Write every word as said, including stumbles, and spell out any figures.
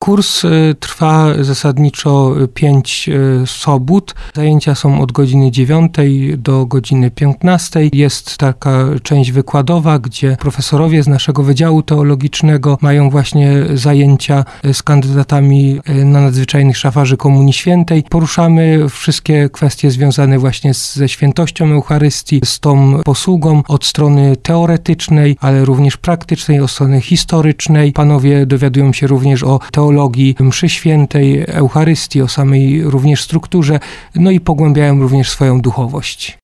Kurs trwa zasadniczo pięć sobót. Zajęcia są od godziny dziewiątej do godziny piętnastej. Jest taka część wykładowa, gdzie profesorowie z naszego Wydziału Teologicznego mają właśnie zajęcia z kandydatami na nadzwyczajnych szafarzy Komunii Świętej. Poruszamy wszystkie kwestie związane właśnie ze świętością Eucharystii, z tą posługą od strony teoretycznej, ale również praktycznej, od strony historycznej. Panowie dowiadują się również o teologii mszy świętej, Eucharystii, o samej również strukturze, no i pogłębiają również swoją duchowość.